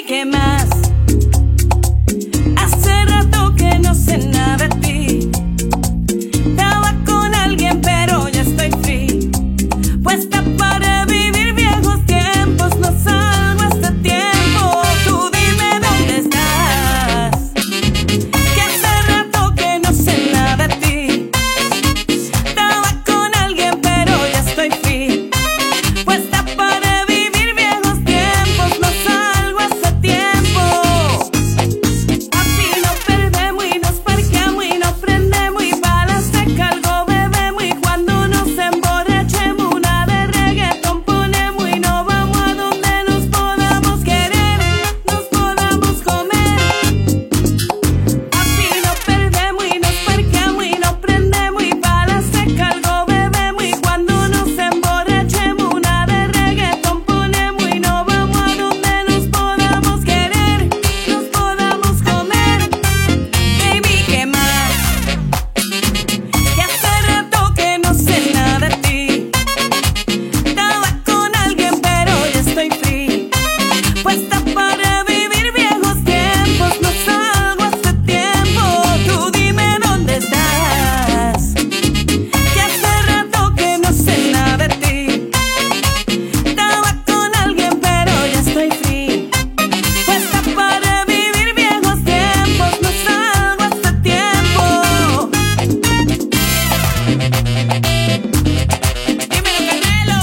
¿qué más? Hace rato que no sé nada de ti. Estaba con alguien pero ya estoy free. Puesta para vivir viejos tiempos. No salgo hasta tiempo. Tú dime dónde estás. Que hace rato que no sé nada de ti. Estaba con alguien pero ya estoy free. Puesta para vivir viejos tiempos. No salgo hasta tiempo. Así nos perdemos y nos parqueamos y nos prendemos y para seca algo bebemos y cuando nos emborrachemos una de reggaetón ponemos y nos vamos a donde nos podamos querer, nos podamos comer. Así nos perdemos y nos parqueamos y nos prendemos y para seca algo bebemos y cuando nos emborrachemos una de reggaetón ponemos y nos vamos a donde nos podamos querer, nos podamos comer. Baby, ¿qué más? Que hace rato que no sé nada de ti. Estaba con alguien pero ya estoy free. Puesta para vivir viejos tiempos. No salgo hasta tiempo. Tú dime dónde estás. Que hace rato que no sé nada de ti. Estaba con alguien pero ya estoy free. Puesta para vivir viejos tiempos. No salgo hasta tiempo. Dímelo, Canelo.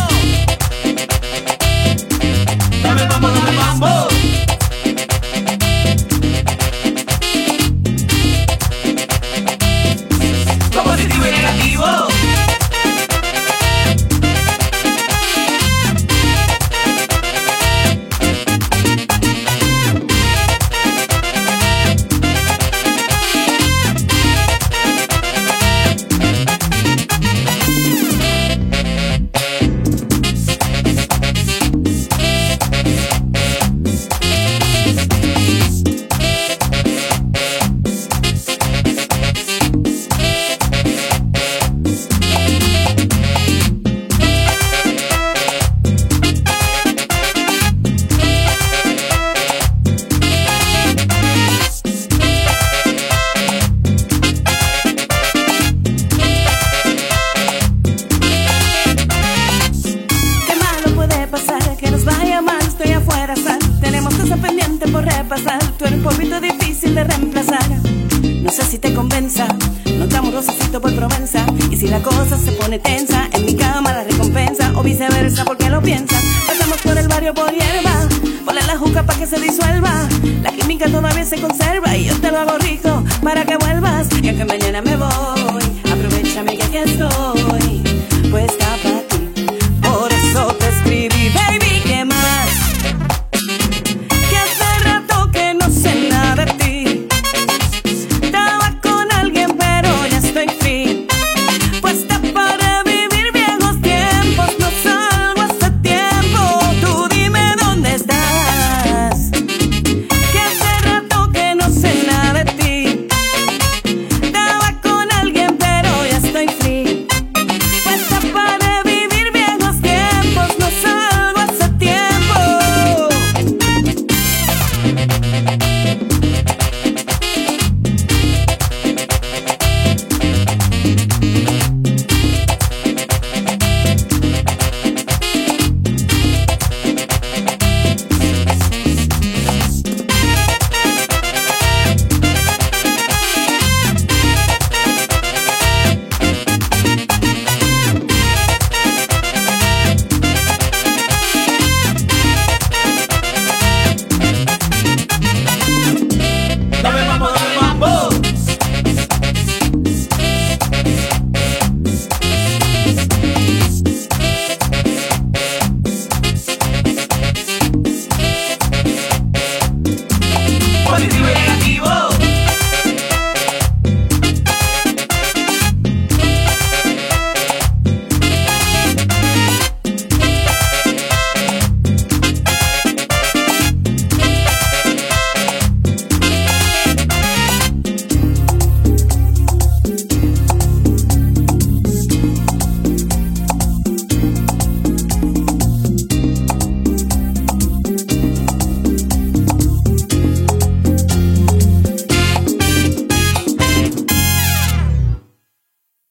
Dame mambo, dame mambo. Positivo y negativo. Qué malo puede pasar, que nos vaya mal, estoy afuera, sal. Tenemos cosas pendientes por repasar. Tú eres un poquito difícil de reemplazar. No sé si te convenza, no damos rosacito por Provenza. Y si la cosa se pone tensa, en mi cama la recompensa. O viceversa, porque lo piensas. Pasamos por el barrio por hierba, ponle la juca pa' que se disuelva. La química todavía se conserva y yo te lo hago rico para que vuelvas. Y aunque mañana me voy, aprovechame que aquí estoy.